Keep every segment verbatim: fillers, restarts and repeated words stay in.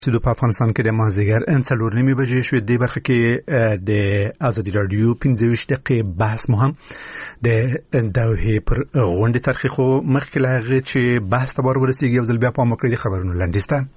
چې په افغانستان کې د مازدیګر څلور نیمې بجې شوې د برخه کې د ازادي رادیو پنځه ویشت دقیقې بحث مو هم د دوحې پر غونډې څرخي خو مخکې له هغې چې بحث ته ورورسېږي یو ځل بیا پام وکړئ د خبرونو لنډیز ته.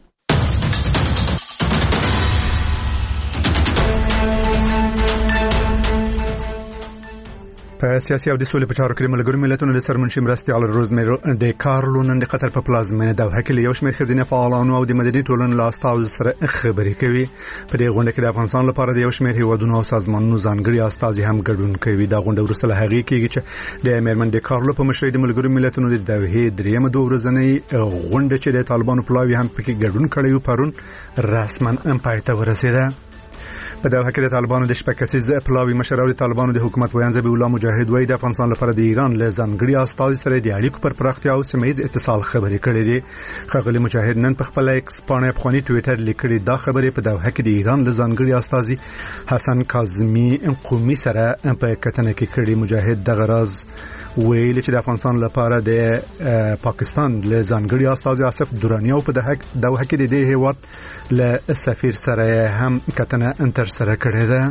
په سیاسي او د سولې په چارو کې ملګرو ملتونو د سرمنشي مرستیال روزمیرو د کارلو نن د قطر په پلازمینه دوحه کې یو شمېر ښځینه فعالانو او د مدني ټولنې له استازو سره خبرې کوي. په دې غونډه کې د افغانستان لپاره د یو شمېر هیوادونو او سازمانونو ځانګړي استازي هم ګډون کوي. دا غونډه وروسته له هغې کېږي چې د میرمن د کارلو په مشرۍ د ملګرو ملتونو د دوحې درېیمه دوه ورځنۍ غونډه چې د طالبانو پلاوي هم پکې ګډون کړی و پرون رسما پای ته ورسېده. په دوحه کې د طالبانو د شپږ کسیز پلاوي مشر او د طالبانو د حکومت ویان ذبیح الله مجاهد وایي د افغانستان لپاره د ایران له ځانګړي استازي سره د اړیکو پر پراختیا او سیمه‌ییز اتصال خبرې کړې دي. ښاغلي مجاهد نن په خپل ایکس پاڼه افغاني ټویټر لیکلي دا خبرې په دوحه کې د ایران له ځانګړي استازي حسن کاظمي قومي سره په کتنه کې کړي. مجاهد دغه راز ویل چې د افغانستان لپاره د پاکستان له ځانګړي استازي آصف درانی او په دوحه کې د دې هیواد له سفیر سره هم کتنه انتر سره کړې ده.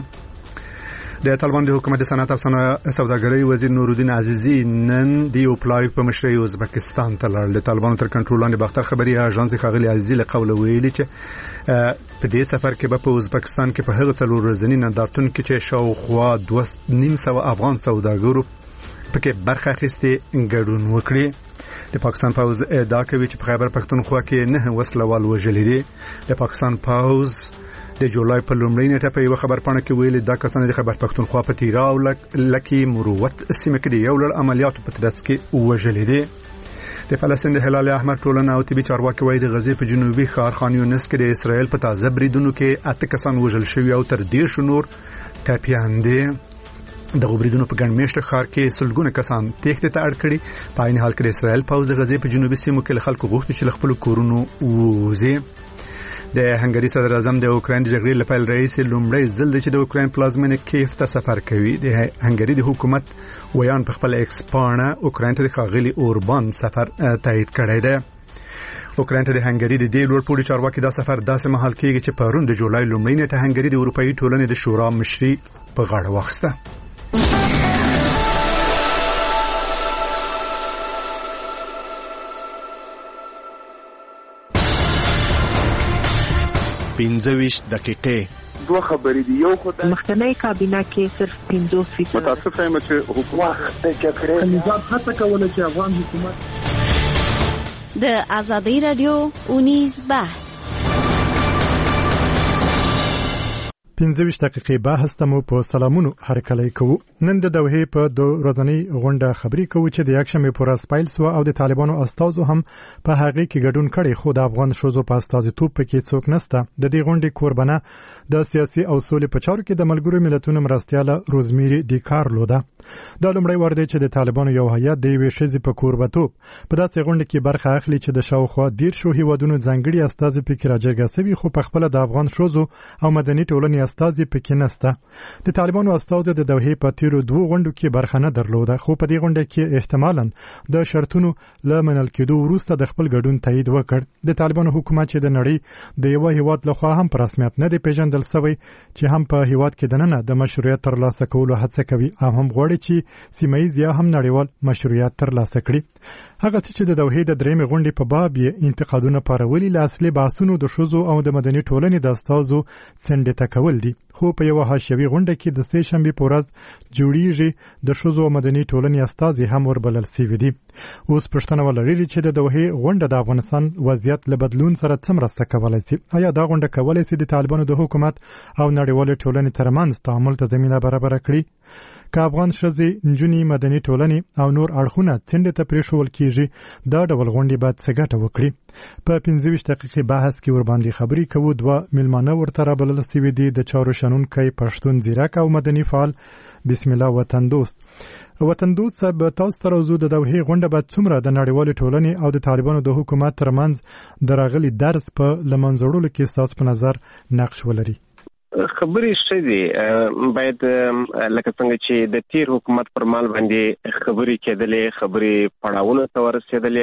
د طالبان د حکومت د صنعت او سوداګرۍ وزیر نورالدین عزیزی نن د یو پلاوي په مشرۍ ازبکستان ته لاړ. د طالبانو تر کنټرول لاندې باختر خبري اژانس ښاغلي عزیزی له قوله ویلي چې په دې سفر کې به په ازبکستان کې په هغه څلور ورځني نندارتون کې چې شاوخوا دوه نیم سوه افغان سوداګرو پکې برخه اخیستې ګډون وکړي. د پاکستان پوز ادعا کوي چې په خیبر پښتونخوا کې نه وسلوال وژلي دي. د پاکستان پوز د جولای په لومړۍ نیټه په یو خبر پاڼه کې ویلي دا کسان د خیبر پښتونخوا په تیرا او لکي مروت سیمه کې د یو لړ عملیاتو په ترڅ کې وژلي دي. د فلسطین د هلال احمر ټولنه او طبي چارواکي وایي د غزې په جنوبي ښار خان یونس کې د اسرائیل په تازه بریدونو کې اته کسان وژل شوي او تر دېرشو نور ټپیان دي. د غوبریدونو په ګڼ میشته ښار کې سلګونه کسان تېښتې ته اړ کړي. په عین حال کې د اسرائیل پوځ د غزې په جنوبي سیمو کې له خلکو غوښتي چې له خپلو کورونو ووځي. د هنګري صدر اعظم د اوکراین د جګړې له پیل راهیسې لومړی ځل دی چې د اوکراین پلازمینه کیف ته سفر کوي. د هنګري د حکومت ویان په خپل ایکس پاڼه اوکراین ته د ښاغلي اوربان سفر تایید کړی دی. اوکراین ته د هنګري د دې لوړ پوړي چارواکي دا سفر داسې مهال کېږي چې پرون د جولای لومړۍ نیټه هنګري د اروپایي ټولنې د شورا مشري په غاړه واخیسته. پنځه ویشت دقیقې دوه خبرې دي. یو خدای مخکنی کابینه کې صرف پنځوس فیصد متاسف یم چې حکومت د جګړې نظام هڅه کوله چې افغان حکومت د ازادي رادیو اونیز بحث پنځه ویشت دقیقې بحث ته مو په سلامونو هرکلی کوو. نن د دوحې په دوه ورځنۍ غونډه خبرې کوو چې د یکشنبې په ورځ پیل سوه او د طالبانو استازو هم په هغې کې ګډون کړی خو د افغان ښځو په استازیتوب پکې څوک نشته. د دې غونډې کوربنه د سیاسي او سولې په چارو کې د ملګرو ملتونو مرستیاله روزمیری ډي کارلو ده. دا لومړی وار دی چې د طالبانو یو هیات د یوې ښځې په کوربتوب په داسې غونډه کې برخه اخلي چې د شاوخوا دېرشو هیوادونو ځانګړي استازي پکې راجرګه سوي خو پخپله د افغان ښځو او مدني ټولنې استازي پکې نشته. د طالبانو استازو د دوحې په تیرو دوه غونډو کې برخه نه درلوده خو په دې غونډه کې احتمالاً د شرطونو له منل کېدو وروسته د خپل ګډون تایید وکړ. د طالبانو حکومت چې د نړۍ د یو هیواد لخوا هم په رسمیت نه دی پیژندل شوی چې هم په هیواد کې دننه د مشروعیت ترلاسه کولو هڅه کوي او هم غواړي چې سیمه‌ییز یا هم نړیوال مشروعیت ترلاسه کړي. هغه چې د دوحې د درېیمې غونډې په باب یې انتقادونه پارولي له اصلي بحثونو د ښځو او د مدني ټولنې د استازو څنډې ته کول دي. خو په یوه حاشیوي غونډه کې د سې شنبې په ورځ جوړیږي د ښځو او مدني ټولنې استازي هم وربلل سوي دي. اوس پوښتنه ولري چې د دوحې غونډه د افغانستان وضعیت له بدلون سره څه مرسته کولی سي؟ آیا دا غونډه کولی سي د طالبانو د حکومت او نړیوالې ټولنې ترمنځ تعامل ته زمینه برابره کړي؟ که افغان ښځې، نجونې، مدني ټولنې او نور اړخونه څنډې ته پرېښول کېږي دا ډول غونډې باید څه ګټه وکړي؟ په پنځه ویشت دقیقې بحث کې ورباندې خبرې کوو. دوه میلمانه ورته رابلل سوي دي د چارو شنونکی پښتون ځیرک او مدني فعال بسم الله وطن دوست. وطن دوست صاحب تاسو ته راځو د دوحې غونډه باید څومره د نړیوالې ټولنې او د طالبانو د حکومت ترمنځ د راغلي درس په له منځه وړلو کې ستاسو په نظر نقش ولري؟ خبرې ښه دي. باید لکه څنګه چې د تیر حکومت پر مال باندې خبرې کېدلې، خبرې پړاوونو ته ورسېدلې،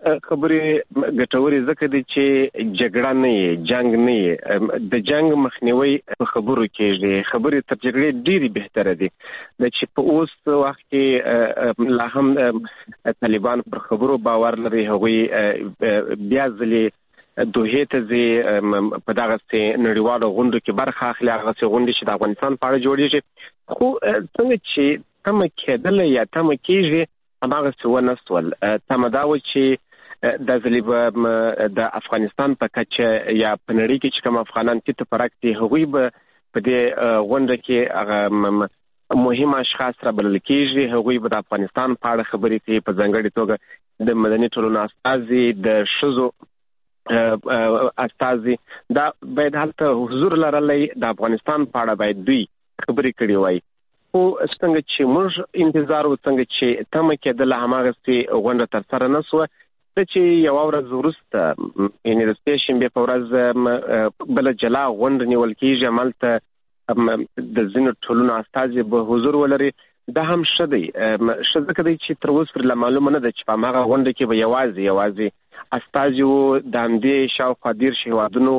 خبرې ګټورې ځکه دي چې جګړه نه وي، جنگ نه وي. د جنگ مخنیوي په خبرو کېږي. خبرې تر جګړې ډېرې بهتره دي. د چې په اوس وخت کې لا هم طالبان پر خبرو باور لري، هغوی بیا ځلې دوحې ته ځي، په دغسې نړیوالو غونډو کې برخه اخلي، هغسې غونډې چې د افغانستان په اړه جوړېږي. خو څنګه چې تمه کېدله یا تمه کېږي هماغسې ونه سول. تمه دا و چې دا ځلې به د افغانستان په کچه یا په نړۍ کې چې کوم افغانان تیته پرک دي هغوی به په دې غونډه کې هغه مهم اشخاص را بلل کېږي، هغوی به د افغانستان په اړه خبرې کوي، په ځانګړې توګه د مدني ټولنو استازي، د ښځو استازي، دا باید هلته حضور لرلی، د افغانستان په اړه باید دوی خبرې کړې وای. خو څنګه چې موږ انتظار و، څنګه چې تمه کېدله هماغسې غونډه ترسره نه سوه. څه چې یوه ورځ وروسته یعنې د سې شنبې په ورځ بله جلا غونډه نیول کېږي، هملته د ځینو ټولنو استازي به حضور ولري. دا هم ښه دی. ښه ځکه دی چې تر اوسه پورې معلومه نه ده چې په هماغه غونډه کې به یوازې یوازې استازي وو د همدې شاوخوا دېرش هېوادونو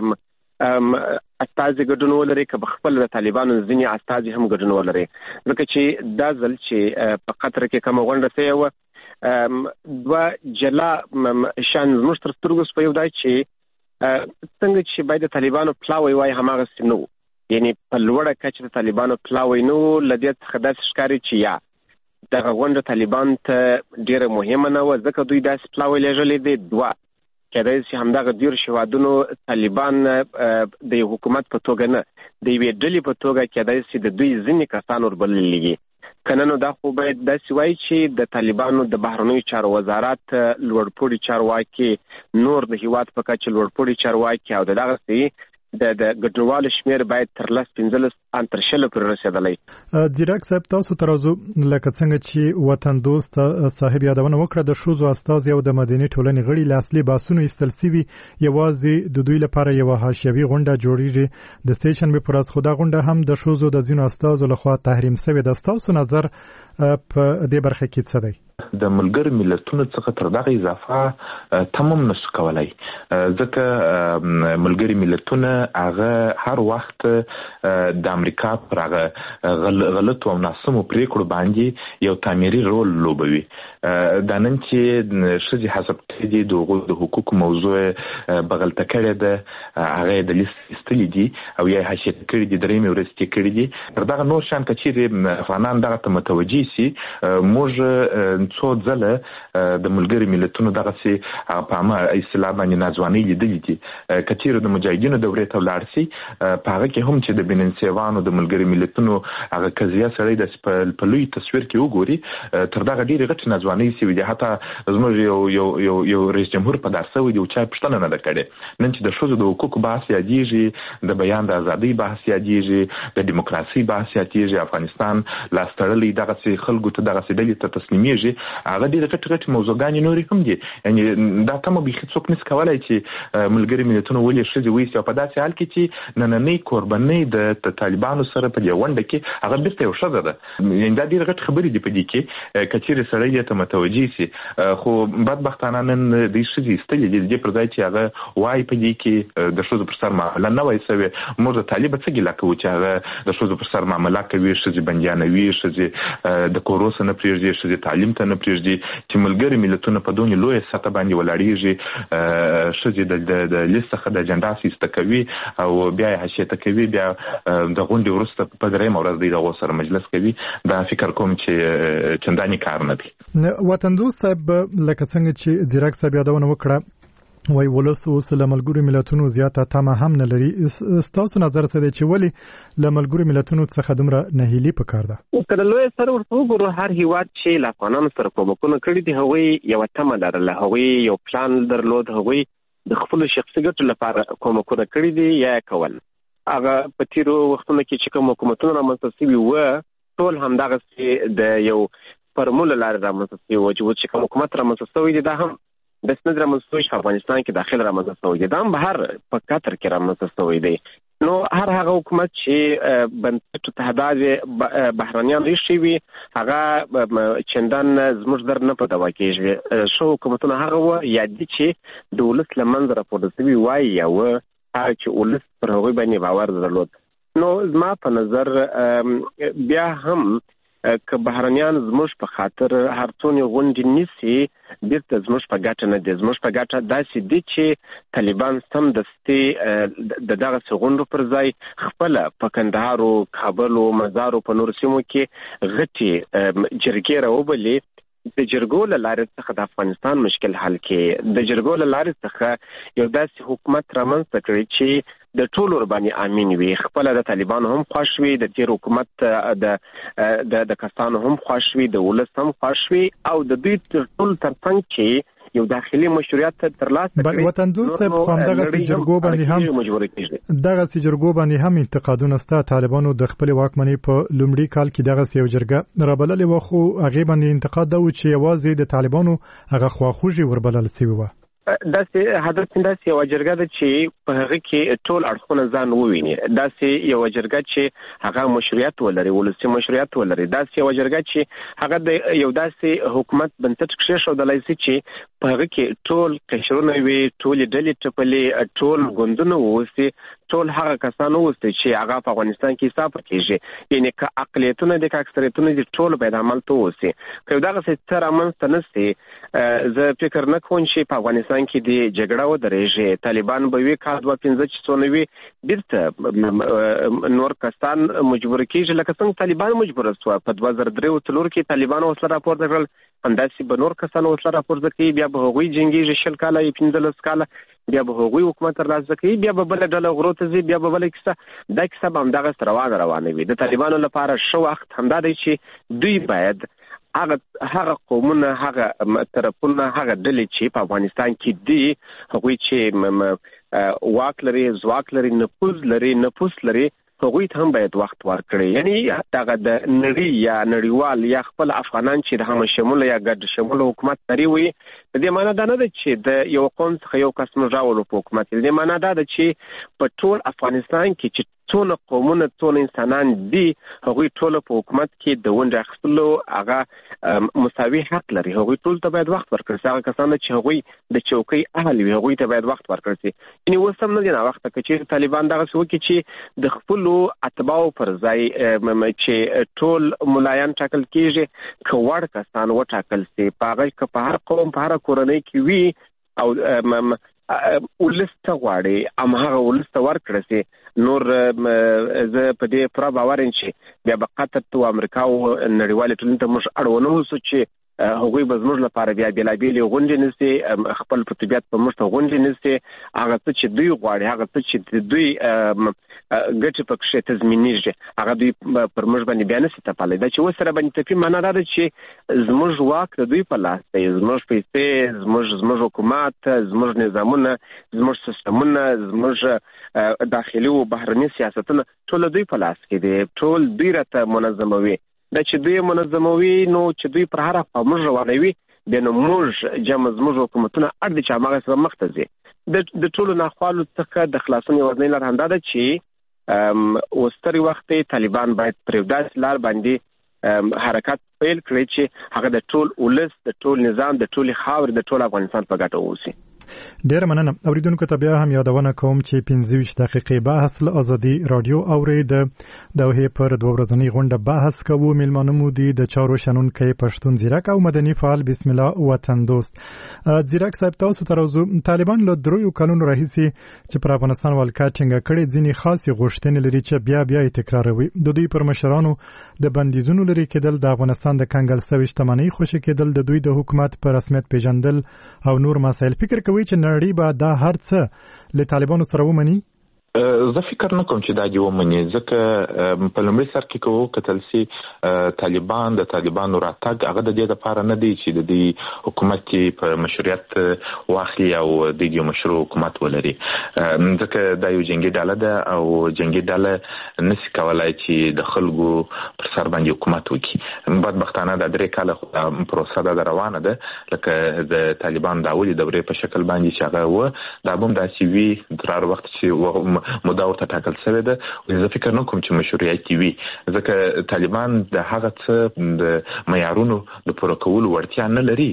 استازي ګډون ولري، که به خپل د طالبانو ځینې استازي هم ګډون ولري. ځکه چې دا ځل چې په قطر کې کومه غونډه شوې وه، دوه جلا شیان زموږ تر سترګو سپیو دا چې څنګه چې باید د طالبانو پلاوی وای هماغسې نه و. یعنې په لوړه کچه د طالبانو پلاوی نه و. له دې څخه داسې ښکاري چې یا دغه غونډه طالبان ته ډېره مهمه نه وه ځکه دوی داسې پلاوی لېږلی دی. دوه کېدای شي همدغه دېرش هېوادونو طالبان د یو حکومت په توګه نه، د یوې ډلې په توګه کېدای شي د دوی ځینې کسان وربللي. که نه نو دا خو باید داسې وایي چې د طالبانو د بهرنیو چارو وزارت لوړپوړي چارواکي، نور د هېواد په کچه لوړپوړي چارواکي او د دغسې د د ګډونوالو شمېر باید تر لس پنځلس ان تر شلو پورې رسېدلی. ځیرک صاحب، تاسو تر اوسه لکه څنګه چې وطن دوست صاحب یادونه وکړه، د ښځو استازي او د مدني ټولنې غړي له اصلي بحثونو ایستل سوي، یوازې د دوی لپاره یوه حاشیوي غونډه جوړېږي د سې شنبې په ورځ. خو دا غونډه هم د ښځو د ځینو استازو لخوا تحریم سوې ده. ستاسو نظر په دې برخه کې څه دی؟ د ملګرو ملتونو څخه تر دغه اضافه تمام نشو کولای، ځکه ملګري ملتونه هغه هر وخت د امریکا پر هغه غلط او ناسمو پریکړو باندې یو تعمیري رول لوبوي. دا نن چې ښځې حسب کړي د د حقوقو موضوع بغلته کړې ده، هغه د لیست ایستلي دي او یا حاشیه کړي دي، درېیمې ورځې کې کړي دي. تر دغه نور شیان که چیرې افغانان دغه ته متوجه سي، موږ څو ځله د ملګري ملتونو دغسې په عامه اصطلاح باندې ناځوانۍ لیدلي دي. که چیرې د مجاهدینو دورې ته ولاړ سي، په هغه کې هم چې د بننسیوانو د ملګري ملتونو هغه قضیه سړی داسې په لوی تصویر کې وګوري، تر دغه ډېرې غټې ناځوانۍ سوي دي. حتی زموږ یو یو یو یو رئیس جمهور په دار سوی دی او چا پوښتنه نه ده کړې. نن چې د ښځو د حقوقو بحث یادېږي، د بیان د ازادۍ بحث یادېږي، د ډیموکراسۍ بحث یادېږي، افغانستان لاس تړلی دغسې خلکو ته دغسې ډلې ته تسلیمیږي، هغه ډېرې غټې غټې موضوعګانې نورې هم دي. یعنې دا تمه بیخي څوک نشي کولی چې ملګري ملتونه ولې ښځې ویسي، او په داسې حال کې چې نننۍ کوربنۍ د طالبانو سره په دې غونډه کې هغه بېرته یو ښځه ده. یعنې دا ډېرې غټې خبرې دي په دې کې، که چیرې سړی دې ته متوجه سي. خو بدبختانه نن دې ښځې ایستلې دي، د دې پر ځای چې هغه وایي په دې کې د ښځو پر سر معامله نه وای سوې. موږ د طالبه څه ګیله کوو چې هغه د ښځو پر سر معامله کوي، ښځې بندیانوي، ښځې د کورو څخه نه پرېږدي، ښځې تعلیم ته نه پرېږدي، چې ملګري ملتونه په دونې لویه سطح باندې ولاړېږي، ښځې د لیست څخه د اجنډا ایسته کوي او بیا یې حاشیه کوي، بیا د غونډې وروسته په درېیمه ورځ دوی د هغو سره مجلس کوي. دا فکر کوم چې چندانې کار نه دی. وطن دوست صاحب، لکه څنګه چې ځیرک صاحب یادونه وکړه، وای ولس اوس له ملګرو ملتونو زیاته تمه هم نه لري. ستاسو نظر څه دی چې ولې له ملګرو ملتونو څخه دومره نهیلي پکار ده؟ که د لویه سره ورته وګورو، هر هېواد چې له افغانانو سره کومکونه کړي دي، هغوی یوه تمه لرله، هغوی یو پلان درلود، هغوی د خپلو شخصي ګټو لپاره کومکونه کړي دي یا یې کول. هغه په تېرو وختونو کې چې کوم حکومتونه رامنځته سوي وه، ټول همدغسې د یو فورمول لارې رامنځته سوي وو چې کوم حکومت رامنځته سوی دی، دا هم داسې نه رامنځته سوی چې په افغانستان کې داخل رامنځته سوی دی، دا هم بهر په قطر کې رامنځته سوی دی. نو هر هغه حکومت چې بنسټ تهداد بهرنیان ریشي وي هغه چندان زموږ در نه په دوا کېږي. شو حکومتونه هغه و یا دي چې د ولس له منځه راپورته شوي وایي یا و هغه چې ولس پر هغوی باندې باور درلود. نو زما په نظر بیا هم که بهرنیان زموږ په خاطر هر څونه غونډې نیسي بیرته زموږ په ګټه نه دي. زموږ په ګټه داسې دي چې طالبان سمدستي د دغه غونډو پر ځای خپله په کندهار او کابل او مزار او په نورو سیمو کې غټې جرګې راوبلي. د جرګو له لارې څخه د افغانستان مشکل حل کې د جرګو له لارې څخه یو داسې حکومت رامنځته کړي چې د ټولو باندې امین وي. خپل د طالبانو هم خوښ وي، د تیر حکومت د د د کسانو هم خوښ وي، د ولس هم خوښ وي او د دوی ټول ترڅنګ چې یو داخلي مشروعیت ترلاسه کړي. وطن دوست صاحب خو همدغه جرګو باندې هم دغه جرګو باندې هم انتقادونه ستا طالبانو د خپل واکمنۍ په لومړي کال کې دغه یو جرګه رابللې و خو هغه باندې انتقاد دا و چې یوازې د طالبانو هغه خواخوږي وربلل شوی و. داسې هدف داسې یو جرګه ده چې په هغه کې ټول اړخونه ځان وویني. داسې یو جرګه چې هغه مشروعیت ولري، ولسي مشروعیت ولري. داسې یو جرګه چې هغه د یو داسې حکومت بنسټ کېښودلی شي چې په هغه کې ټول قشرونه وي، ټول ډلې ټپلې، ټول ګوندونه ووسي، ټول هغه کسان ووسي چې هغه په افغانستان کې حساب کېږي. یعنی که اقلیتونه دي که اکثریتونه دي ټول باید عملته ووسي. که یو دغسې څه رامنځته نه شي زه فکر نه کوم چې په افغانستان کې د جګړه ودرېږي. طالبان به وي کال دوه پنځه چې څونه وي بیرته نور کسان مجبور کېږي لکه څنګه طالبان مجبور شوه په دوه زره درې او څلور کې طالبان وسله راپورته کړل، همداسې به نور کسان وسله راپورته کوي، بیا به هغوی جنګېږي شل کاله یا پنځلس کاله، بیا به هغوی حکومت ترلاسه کوي، بیا به بله ډله غرو ته ځي، بیا به بله کیسه. دا کیسه به همدغسې روانه روانه وي. د طالبانو لپاره ښه وخت همدا دی چې دوی باید هغه هغه قومونه، هغه طرفونه، هغه ډلې چې په افغانستان کې دي، هغوی چې واک لري، ځواک لري، نفوذ لري، نفوذ لري، هغوی ته هم باید وخت ورکړي. یعنی دغه د نړۍ یا نړیوال یا خپل افغانان چې د هم شموله یا ګډ شموله حکومت لري وي، د دې معنا دا نه ده چې د یو قوم څخه یو کس موږ راولو په حکومت. د دې معنا دا ده چې په ټول افغانستان کې چې څونه قومونه، څونه انسانان دي، هغوی ټول په حکومت کې د ونډې اخیستلو هغه مساوي حق لري. هغوی ټول ته باید وخت ورکړل شي. هغه کسان چې هغوی د چوکۍ اهل وي هغوی ته باید وخت ورکړل شي. یعنې اوس هم نه دي ناوخته که چېرې طالبان دغسې وکړي چې د خپلو اتباعو پر ځای چې ټول ملایان ټاکل کېږي، که وړ کسان وټاکل شي، په هغه که په هر قوم په هره کورنۍ کې وي او ولس ته غواړي هماغه ولس ته ورکړه شي. نور زه په دې پوره باور یم چې بیا به قطر او امریکا او نړیوالې ټولنې ته موږ اړ ونه اوسو چې هغوی به زموږ لپاره بیا بېلابېلې غونډې نیسي، خپل په طبیعت په موږ ته غونډې نیسي. هغه څه چې دوی غواړي، هغه څه چې دوی ګټې پکښې تضمینېږي، هغه دوی پر موږ باندې بیا نشي تپلی. دا چې اوس سره باندې تپي معنا دا ده چې زموږ واک د دوی په لاس دی، زموږ پیسې، زموږ زموږ حکومت، زموږ نظامونه، زموږ سیستمونه، زموږ داخلي او بهرني سیاستونه ټول دوی په لاس کې دي، ټول دوی راته منظموي. دا چې دوی منظموي نو چې دوی پر هر خوا موږ روانوي، بیا نو موږ جمع زموږ حکومتونه اړ دي چې هماغسې به مخته ځي. د ټولو ناخوالو څخه د خلاصون یوازینۍ لار همدا ده چې اوس ترې وخت طالبان باید پر یو داسې لار باندې حرکت پیل کړي چې هغه د ټول ولس، د ټول نظام، د ټولې خاورې، د ټول افغانستان په ګټه واوسي. ډیر مننه. اوریدونکو ته بیا هم یادونه کوم چې پنځه ویشت دقیقې بحث له ازادي رادیو اورید. د دوحې پر دوه ورځنۍ غونډه بحث کوو. میلمانه مو دي د چارو شنونکی پښتون ځیرک او مدني فعال بسم الله وطن دوست. ځیرک صاحب تاسو ته راځو. طالبان له دریو کلونو راهیسې چې پر افغانستان ولکه ټینګه کړې ځینې خاصې غوښتنې لري چې بیا بیا یې تکراروي. د دوی پر مشرانو د بندیزونو لري کېدل، د افغانستان د کنګل سوي شتمنۍ خوشي کېدل، د دوی د حکومت په رسمیت پیژندل او نور مسایل. فکر کوي چې نړۍ به دا هر څه له طالبانو سره ومني؟ زه فکر نه کوم چې دا دی ومني، ځکه په لومړي سر کې کوو کتل سي طالبان د طالبانو راتګ هغه د دې لپاره نه دی چې د دې حکومت په مشروعیت واخلي او د دې مشروع حکومت ولري، ځکه دا یو جنگي ډله ده او جنگي ډله نشي کولای چې د خلکو پر سر باندې حکومت وکړي. بدبختانه د درې کاله پروسه ده روانه ده، لکه د طالبان د اولي دورې په شکل باندې چې هغه و دا هم داسې وي تر هر وخت چې موده ورته ټاکل شوې ده. زه فکر نه کوم چې مشروعیت وي، ځکه طالبان د هغه څه د معیارونو د پوره کولو وړتیا نه لري.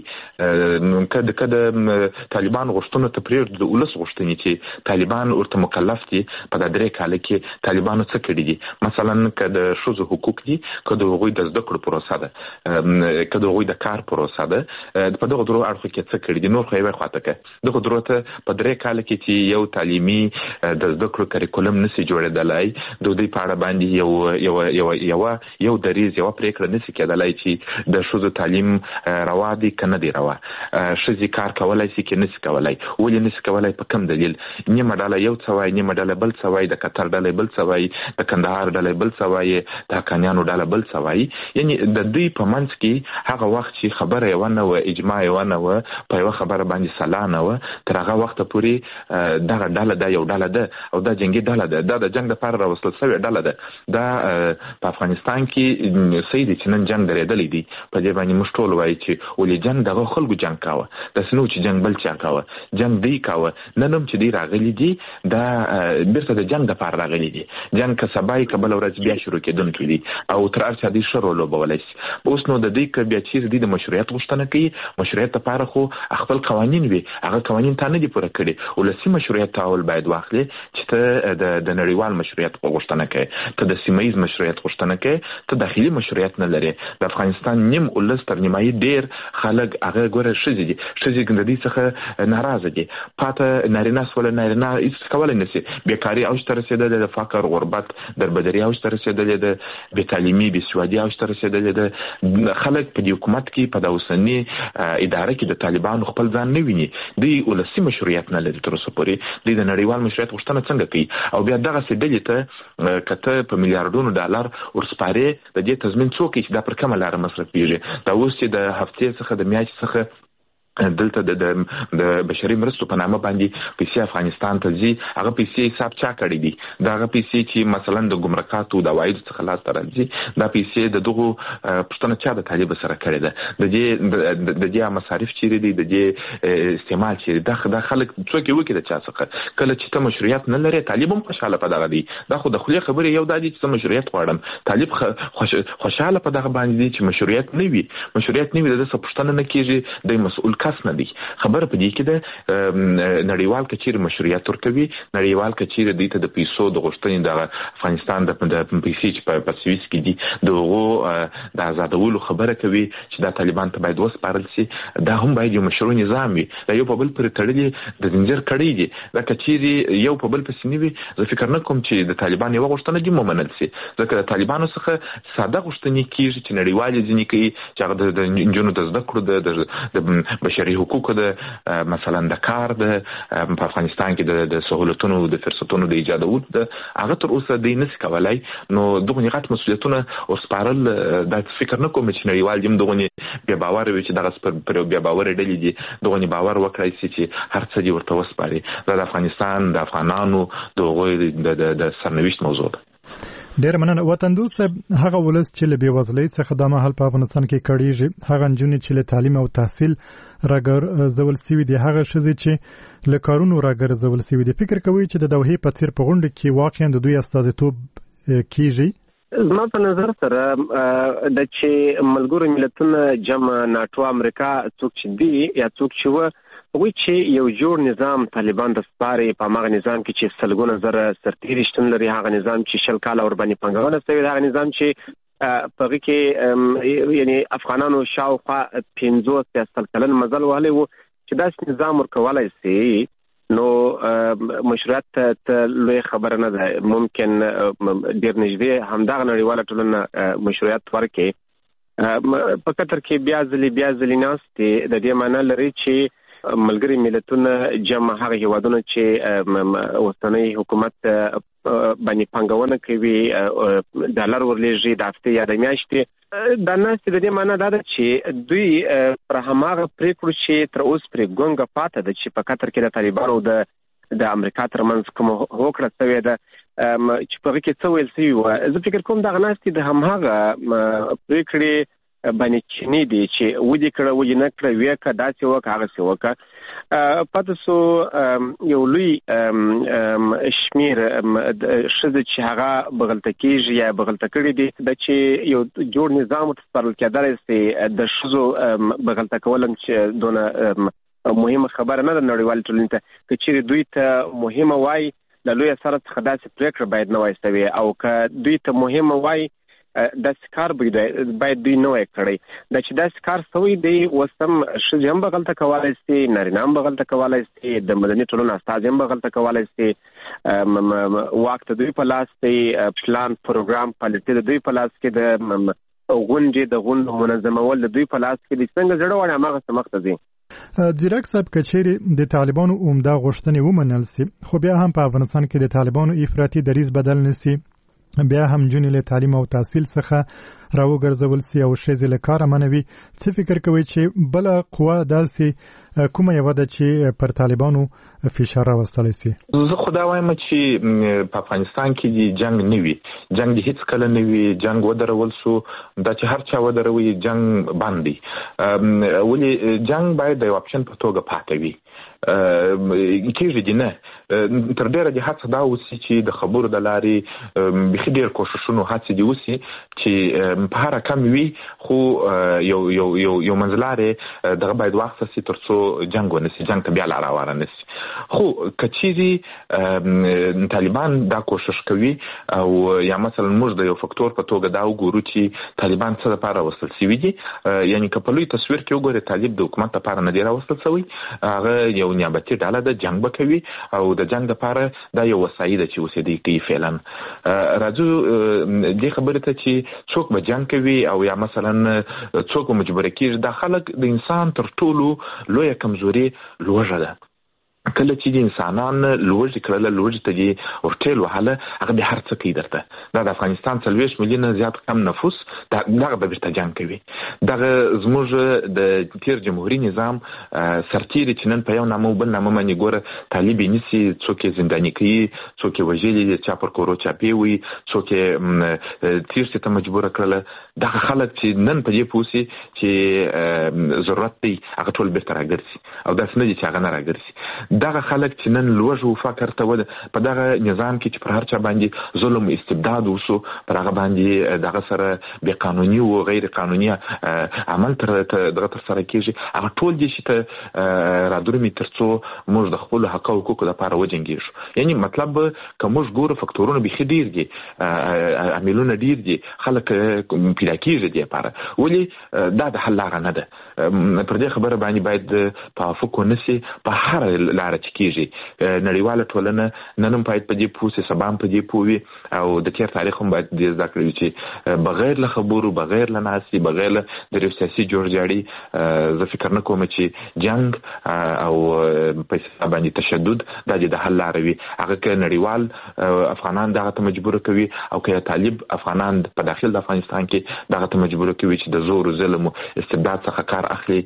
کله کله طالبان غوښتنه ته پرېږدي د ولس غوښتنې چې طالبان ورته مکلف دي په د درې کال کې طالبانو څه کړي دي. مثلا که د ښځو حقوق دي، که د هغوی د زده کړو پروسه ده، که د هغوی د کار پروسه ده، په دغه درو اړخو کې څه کړي دي. نور خو یې خواته که دغه درو ته په درې کال کې چې یو تعلیمي د زده کړو کریکولم نشي جوړېدلی، د دوی په اړه باندې یو یو یو یو یو دریز یو پریکړه نشي کېدلی چې د ښځو تعلیم روا دي که نه دي روا. ښځې کار کولای شي که نشي کولای، ولې نشي کولای، په کوم دلیل. نیمه ډله یو څه وایي، نیمه ډله بل څه وایي، د قطر ډله بل څه وایي، د کندهار ډله بل څه وایي، د حقانیانو ډله بل څه وایي. یعنی د دوی په منځ کې هغه وخت چې خبره یې ونه وه، اجماع یې ونه وه، په یوه خبره باندې سلا نه وه، تر هغه وخته پورې دغه ډله ده یو ډله ده او دا جنګي ډله ده، دا د جنګ دپاره راوستل شوې ډله ده. دا په افغانستان کې صحیح دي چې نن جنګ درېدلی دی. په دې باندې موږ ټول وایي چې ولې جنګ دغه خلکو جنګ کاوه، داسې نه و چې جنګ بل چا کاوه، جنګ دوی کاوه. نن هم چې دوی راغلي دي دا بیرته د جنګ دپاره راغلي دي. جنګ که سبا یې که بله ورځ بیا شروع کېدونکی دي او تر هر چا دوی ښه رول لوبولی شي. اوس نو د دوی که بیا چیرې دوی د مشروعیت غوښتنه کوي، مشروعیت دپاره خو خپل قوانین وي، هغه قوانین تا نه دي پوره کړي. ولسي مشروعیت تحول باید واخلي چې ته د نړیوال مشروعیت غوښتنه کوي، ته د سیمه ییز مشروعیت غوښتنه کوي، ته داخلي مشروعیت نه لري. د افغانستان نیم ولس تر نیمایي ډېر خلک هغه ګوره ښځې دي، ښځې د دې څخه ناراضه دي. پاته نارینه سوله، نارینه هېڅ کولی نه شي. بېکاري اوج ته رسېدلې ده، فقر، غربت، دربدري اوج ته رسېدلې ده، بېتعلیمي، بېسوادي اوج ته رسېدلې ده. خلک په دې حکومت کې په د اوسني اداره کې د طالبانو خپل ځان نه ویني. دوی ولسي مشروعیت نه لري تر اوسه پورې. دوی د نړیوال مشروعیت غوښتنه څنګه کوي؟ او بیا دغسې ډلې ته که ته په میلیارډونو ډالر ورسپارې، د دې تضمین څوک کوي چې دا پر کومه لاره مصرفېږي؟ دا اوس چې د هفتې څخه د میاشتې څخه دلته د د بشري مرستو په نامه باندې پیسې افغانستان ته ځي، هغه پیسې حساب چا کړی دي؟ دا هغه پیسې چې مثلا د ګمرکاتو د عوایدو څخه لاسته راځي، دا پیسې د دغو پوښتنه چا د طالب سره کړې ده؟ د دې د دې مصارف چیرې دي؟ د دې استعمال چیرې ده؟ دا خلک څوک یې وکړي د چا څخه؟ کله چې ته مشروعیت نه لرې، طالب هم خوشحاله په دغه دی. دا خو د خولې خبرې یو دا دي چې زه مشروعیت غواړم. طالب خوشحاله په دغه باندې دی چې مشروعیت نه وي. مشروعیت نه وي، د ده څه پوښتنه نه کېږي، دی مسؤل کس نه دی. خبره په دې کې ده نړیوال کچیر مشروعیت ورکوي، نړیوال کچیر دوی ته د پیسو د غوښتنې د افغانستان د پیسې چې په سویس کې دي دغه د آزادولو خبره کوي چې دا طالبان ته باید وسپارل شي. دا هم باید یو مشروع نظام وي. دا یو په بل پورې تړلي د زنجیر کړۍ دي. دا کچیر یو په بل پسې نه وي، زه فکر نه کوم چې د طالبان یو غوښتنه دې ومنل شي، ځکه د طالبانو څخه ساده غوښتنې کېږي چې نړیوالې ځینې کوي چې هغه د نجونو د زده کړو د بشري حقوقو د مثلا د کار د په افغانستان کې د سهولتونو د فرصتونو د ایجادولو د هغه تر اوسه دی نس کولای. نو دغه غټ مسؤلیتونه ورسپارل د فکر نه کوم چې نړیوال دیم دغه بیا باور وي چې دغه پر بیا باور ډلې دي دغه باور وکړي چې هر څه دی ورته وسپاري. د افغانستان د افغانانو دغه د سرنوشت موضوع ده. ډېر مننه وطن دوست صاحب. هغه ولس چې له بېوزلۍ څخه د مهال په افغانستان کې کړيږي، هغه نجونې چې له تعلیم او تحصیل راګرځول سوي دي، هغه ښځې چې له کارونو راګرځول سوي دي، فکر کوي چې د دوحې په څیر په غونډه کې واقعا د دوی استازیتوب کیږي؟ زما په نظر سره د چې ملګرو ملتونو جمع ناتو امریکا څوک چې دی یا څوک چې و وی چې یو جوړ نظام طالبان د سپاري په هغه نظام کې چې سلګونه زره سرتیري شتون لري، هغه نظام چې شل کاله ور باندې پنګونه شوی، هغه نظام چې په هغه کې یعنی افغانانو شاوخوا پنځوس سل کلن مزل وهلی وو چې داس نظام ورکولای شي. نو مشروعیت ته لوی خبره نه ده، ممکن ډیر نږدې همدغه نړیواله ټولنه مشروعیت ورکړي. په قطر کې بیا ځلې بیا ځلې ناستې د دې معنی لري چې ملګري ملتونه جمع هغه هیوادونه چې اوسنۍ حکومت باندې پنګونه کوي، ډالر ورلېږي د هفتې یا د میاشتې، دا ناستې د دې معنی دا ده چې دوی پر هماغه پرېکړو چې تر اوس پرې ګونګه پاته ده چې په قطر کې د طالبانو د د امریکا ترمنځ کوم هوکړه شوې ده چې په هغه کې څه ویل شوي وه. زه فکر کوم دغه ناستې د هماغه پرېکړې باندې چینی دی چې ودی کړه ودی نه کړه وکړه داسې وکړه هغه څه وکړه پته سو یو لوی شمیر شذ چې هغه بغلته کیږي یا بغلته کړي دي د چې یو جوړ نظام تسپارل کېدل چې د شذو بغلته کولم چې دونه مهمه خبره نه ده نړیوال ټولنې ته چې دوی ته مهمه وای د لوی سره خداسه پریکړه باید نه وایستوي او که دوی ته مهمه وای د سکار باید دوی نه وای کړی د چې د سکار سوی دی وسم شجم بغلته کولای سي نارینام بغلته کولای سي د مدني ټولنې استاد هم بغلته کولای سي وخت دوی په لاس دی پلان پروګرام پالیټي دوی په لاس کې د غونډې د غونډو منظمول د دوی په لاس کې د څنګه جوړ وړ هغه سمخته دي ځیرک صاحب کچېری د طالبانو عمده غوښتنې ومنل سي خو بیا هم په افغانستان کې د طالبانو افراطي دریځ بدل نسی بیا هم جنې له تعلیم او تحصیل څخه راوګرځول سي او شې له کار منوي څه فکر کوي چې بل قوا داسې کومه یو د چې پر طالبانو فشار راوستل سي زه خدای وایم چې په افغانستان کې دی جنگ نه وي جنگ د هیڅ کله نه وي جنگ ودرول سو د چې هر چا ودروي جنگ باندې ولې جنگ باید د اپشن په توګه پاتې وي کېږي دی نه تر ډیره د هڅه دا وسی چې د خبرو د لارې بخي ډیر کوششونو هڅه دی وسی چې په هر کم وي خو یو یو یو یو منځلاره دغه باید وخت سي ترڅو جنگ ونسي جنگ ته بیا لار روانه نسي خو کچېری طالبان دا کوشش کوي او یا مثلا موږ د یو فاکتور په توګه دا وګورو چې طالبان څه لپاره وصل سوي دي یعنی کپلوي تصویر کې وګورئ طالب د حکومت لپاره نه دی راوستل سوی هغه یو نیابتي ډله د جنگ وکوي او د جنگ لپاره دا یو وسایل چې اوسېدي کوي فعلا راځو دې خبره ته چې څوک به جنگ کوي او یا مثلا څوک مجبور کیږي د خلک د انسان تر ټولو لوی کمزوري لوږه ده کله چې د انسانان لوږ کړل لوږ ته دي ورټل وهله هغه به هر څه کوي درته دا د افغانستان څلويش ملیونه زیات کم نفوس دا دغه به بیرته جنگ کوي دغه زموږ د تیر جمهوریت نظام سرتیری چې نن په یو نامو بل نامو باندې ګوره طالب نسی څوک زنداني کوي څوک وژلي چا پر کورو چاپی وي څوک تیر ته مجبور کړل دغه خلک چې نن په دې پوسی چې ضرورت دی هغه ټول بیرته راګرځي او دا څنګه چې هغه نه راګرځي دغه خلک چې نن لوږ او فقر ته ود په دغه نظام کې چې پر هر چا باندې ظلم استبداد وسو پر هغه باندې دغه سره بے قانوني او غیر قانوني عمل تر دغه تر سره کېږي هغه ټول دي چې را درمي ترڅو موږ د خپل حق او حقوق لپاره وجنګیږو یعنی مطلب کوم موږ ګورو فاکتورونه به خډیر دي عاملونه ډیر دي خلک پیدا کېږي دي لپاره ولی دا د حل لاره نه ده پر دې خبره باندې باید توافق ونسي په هر لاره چې کېږي نړیواله ټولنه نن هم باید په دې پوه سي سبا هم په دې پوه وي او د تیر تاریخ هم باید دې زده کړي چې بغیر له خبرو بغیر له ناسي بغیر له د سیاسي جوړجاړي زه فکر نه کوم چې جنگ او په باندې تشدد د دې د حل لاره وي هغه کې نړیوال افغانان دغه ته مجبور کوي او که طالب افغانان په داخل د افغانستان کې دغه ته مجبور کوي چې د زور ظلم او استبداد څخه کار اخلي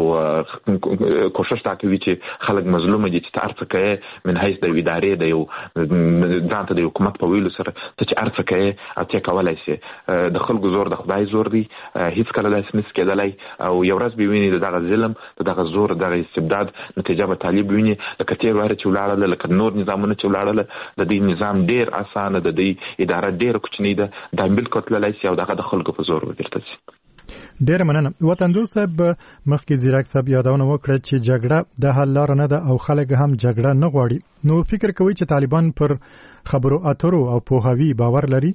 او کوشش تا کوي چې خلک مظلوم دي چې تارڅ کوي من حیث د ادارې د یو ځان ته د حکومت په ویلو سره ته چې ارڅ کوي او چې کولای شي د خلکو زور د خدای زور دی هیڅ کله داسې نس کېدلای او یو ورځ به ویني دغه ظلم دغه زور دغه استبداد نتیجه به طالب ویني لکه تیر واره چې ولاړل لکه نور نظامونه چې ولاړل د دې نظام ډیر اسانه د دې اداره ډیر کوچنی ده د بالکل تللای شي او دغه د خلکو په زور ورته شي ډیر مننه وطنجو صاحب مخکې زیرک صاحب یادونه وکړه چې جګړه د حل لار نه ده او خلک هم جګړه نه غواړي نو فکر کوي چې طالبان پر خبرو اترو او پوهاوی باور لري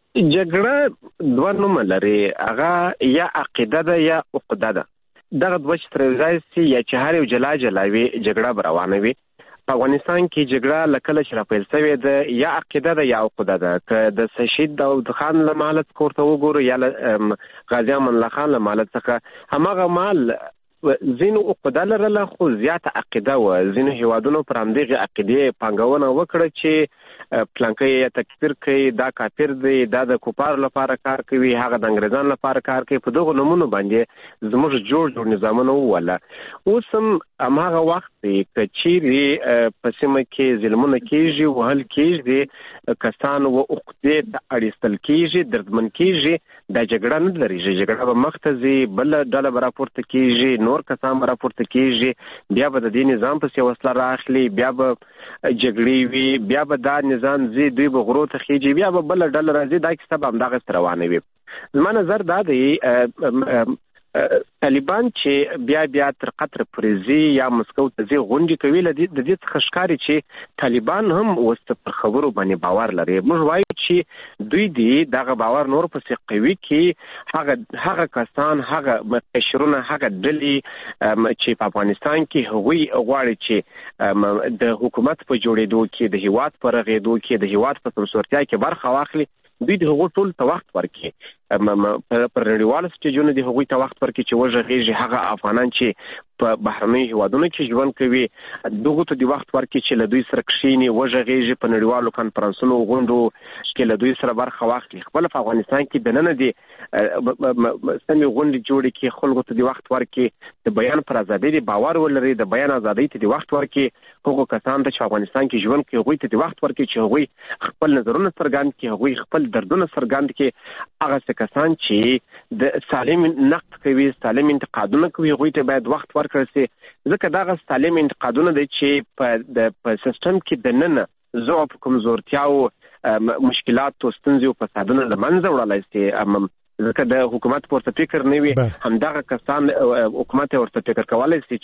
جګړه دوه نوم لري هغه یا عقیده ده یا عقده ده دغه دوه چې تر ځای سي یا چې هر یو جلا جلاوي جګړه روانه وي په افغانستان کې جګړه لکه چې راپیل شوې ده یا عقیده ده یا عقده ده که د شهید داود خان له مالت کوړه وګورو یا غازی امان الله خان له مالت څخه همغه مال زینو عقده لرله خو زیاته عقیده و زینو هیوادونو پر همدغه عقیده پنګونه وکړه چې پلانکې تکفیر کوي دا کافر دی دا د کوپار لپاره کار کوي هغه د انګریزانو لپاره کار کوي په دغه نمونه باندې زموږ جوړ جوړ نظامونه ولا اوس هم هغه وخت کې چیرې په سیمه کې ظلمونه کیږي وهل کیږي کسان و عقدې د اړیستل کیږي دردمن کیږي دا جګړه نه لري جګړه به مختزي بل ډله براپورته کیږي نور کسان براپورته کیږي بیا به د دې نظام په سیاست راخلي بیا به جګړې وي بیا به دا نظام زی دوی به غرو ته خيږي بیا به بل ډله راځي دا کیسه به همدغه روانه وي زما نظر دا دی طالبان چې بیا بیا تر قطر پریزي یا مسکو ته ځي غونډې کوي د دې څخه ښکاري چې طالبان هم اوس پر خبرو باندې باور لري موږ وایو چې دوی دی دغه باور نور پسې قوي کې هغه هغه کسان هغه مشرونه هغه ډلې چې په افغانستان کې هغوی غواړي چې د حکومت په جوړېدو کې د هیواد پر غېدو کې د هیواد په سمسورتیا کې برخه واخلي دوی د هغو ټول ته وخت ورکړي پر نړیوالو سټیجونو د هغوی ته وخت ورکړي چې وژغېږي هغه افغانان چې په بهرنۍ هیوادونو کې ژوند کوي دغه ته د وخت ورکړي چې له دوی سره کښیني وژغېږي په نړیوالو کنفرانسونو غونډو کې له دوی سره برخه واخلي خپل په افغانستان کې دننه دي سمې غونډې جوړې کړي خلکو ته د وخت ورکړي د بیان پر ازادۍ د باور ولري د بیان ازادۍ ته د وخت ورکړي هغو کسان ته چې افغانستان کې ژوند کوي هغوی ته د وخت ورکړي چې هغوی خپل نظرونه څرګند کړي هغوی خپل دردونه څرګند کړي هغه کسان چې د سالم نقد کوي سالم انتقادونه کوي هغوی ته باید وخت ورکړل شي ځکه دغه سالم انتقادونه دي چې په د په سیستم کې د نن ضعف کمزورتیاو مشکلات او ستونزې او فسادونه له منځه وړلای شي ځکه د حکومت پورته فکر نه وي همدغه کسان حکومت ورته فکر کولای شي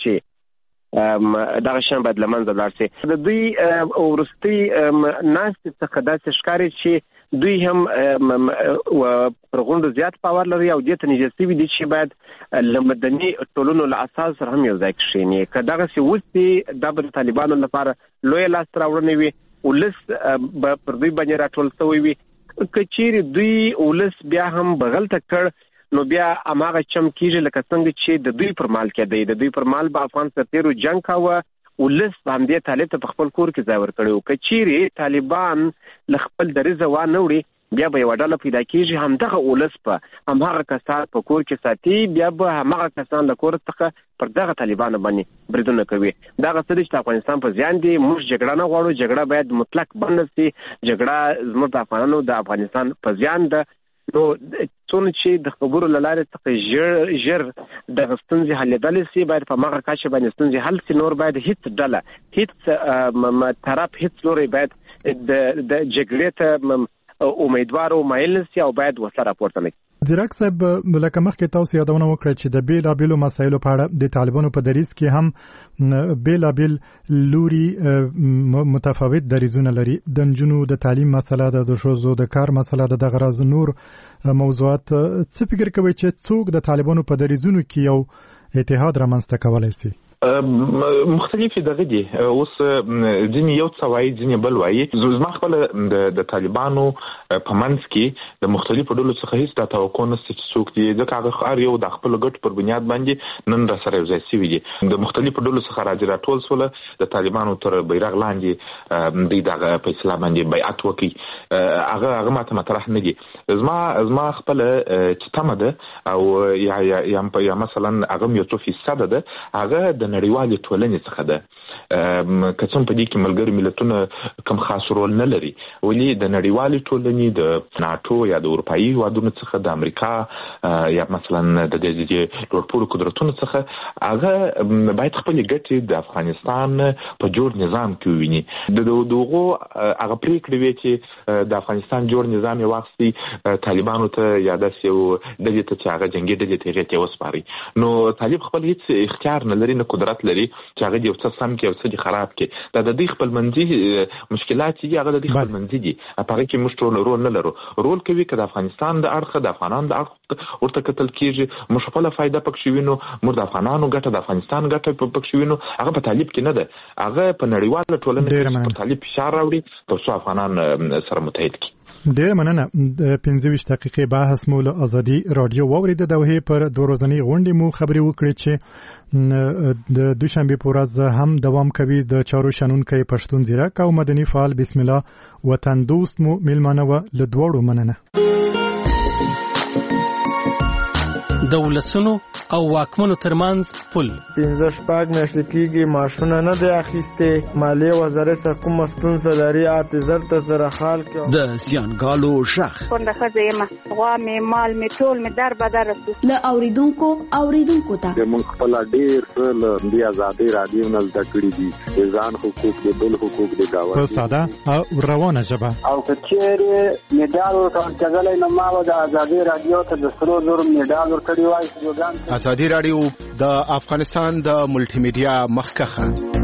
چې دغه شان باید له منځه لاړ شي د دوی ورستي ناس څخه داسې ښکاري چې دوی هم پر غونډو زیات باور لري او دې ته نږدې وي چې باید له مدني ټولنو له اساس سره هم یو ځای کښیني که دغسې وسي دا به د طالبانو لپاره لویه لاسته راوړنه وي ولس به پر دوی باندې راټول شوی وي که چیرې دوی ولس بیا هم بغل ته کړ نو بیا هماغه چم کېږي لکه څنګه چې د دوی پر مال کېدی د دوی پر مال به افغان سرتیرو جنګ کاوه ولس همدې طالب ته په خپل کور کې ځای ورکړی و که چیرې طالبان له خپل دریځه وانه وړي بیا به یوه ډله پیدا کېږي همدغه ولس په همهغه کسان په کور کې ساتي بیا به همهغه کسان له کور څخه پر دغه طالبانو باندې بریدونه کوي دغه څه دی چې افغانستان په زیان دی موږ جګړه نه غواړو جګړه باید مطلق بنده شي جګړه زموږ د افغانانو د افغانستان په زیان ده نو څونه چې د خبرو له لارې څخه ژر ژر دغه ستونزې حلېدلی سي باید په هماغه کچه باندې ستونزې حل سي نور باید هېڅ ډله هېڅ طرف هېڅ لوری باید د جګړې ته امیدوار او مایل نه سي او باید وسله راپورته نه کړي ځیرک صاحب لکه مخکې تاسو یادونه وکړه چې د بیلابیلو مسایلو په اړه د طالبانو په دریځ کې هم بیلابیل لوري متفاوت دریځونه لري د نجونو د تعلیم مسله ده د ښځو د کار مسله ده د غرض نور موضوعات څه فکر کوي چې څوک د طالبانو په دریځونو کې یو اتحاد رامنځته کولی سي مختلفې دغه دي اوس ځینې یو څه وایي ځینې بل وایي زما خپله د طالبانو په منځ کې د مختلفو ډلو څخه هیڅ دا توقع نشته چې څوک دي ځکه هغه هر یو د خپلو ګټو پر بنیاد باندې نن راسره یو ځای سوي دي د مختلفو ډلو څخه راځي راټول سوله د طالبانو تر بیرغ لاندې دوی دغه په اسلام باندې بیعت وکړي هغه هغه ماته مطرح نه دي زما زما خپله چې تمه ده او یا یا مثلا هغه یو څو فیصده ده هغه د نړیوالې ټولنې څخه ده که څوم په دې کې ملګري ملتونه کوم خاص رول نه لري ولې د نړیوالې ټولنې د ناټو یا د اروپایي هیوادونو څخه د امریکا یا مثلا د دې لوړپوړو قدرتونو څخه هغه باید خپلې ګټې د افغانستان په جوړ نظام کې وویني د دغو هغه پرېکړې وې چې د افغانستان جوړ نظام یې واخیستي طالبانو ته یا داسې یو ډلې ته چې هغه جنګي ډلې ته هغې ته یې وسپاري نو طالب خپل هېڅ اختیار نه لري نه قدرت لري چې هغه یو څه سم کړي او څه دې خراب کړي دا د دوی خپلمنځي مشکلات چې دي هغه د دوی خپلمنځي دي په هغې کې موږ ټول رول نه لرو رول کوي که د افغانستان د اړخه د افغانانو د اړخ ورته کتل کېږي موږ خپله فایده پکښې وینو موږ د افغانانو ګټه د افغانستان ګټه پکښې وینو هغه په طالب کې نه ده هغه په نړیواله ټولنه کې په طالب فشار راوړي تر څو افغانان سره متحد کړي ډېر مننه. د پنځه ویشت دقیقې بحث مو له ازادي رادیو واورید. د دوحې پر دوه ورځنۍ غونډې مو خبرې وکړې چې د دوشنبه په ورځ هم دوام کوي. د چارو شنونکي پښتون زیرک او مدني فعال بسم الله وطن دوست مو میلمانه و له دوړو مننه. د ولسونو او واکمنو ترمنځ پل پنځه شپږ میاشتې کېږي ماشونه نه دی اخیستې. مالیې وزارت څخه کومه ستونزه لري اته زر ته زره خال کې د زیانګالو ژغ کونډه ښځه یم، غوا مې مال مې ټول مې در بدر رسو. له اوریدونکو اوریدونکو ته موږ خپل ډېر څه له دې ازادي رادیو نه زده کړي دي. د ځان حقوق د بل حقوق د گاونډي په ساده او روانه ژبه. او که چیرې میډال ورکړل نو ما د ازادي رادیو ته د سرو زرو میډال ورکړی وای. ازادي رادیو د افغانستان د ملټي میډیا مخکخه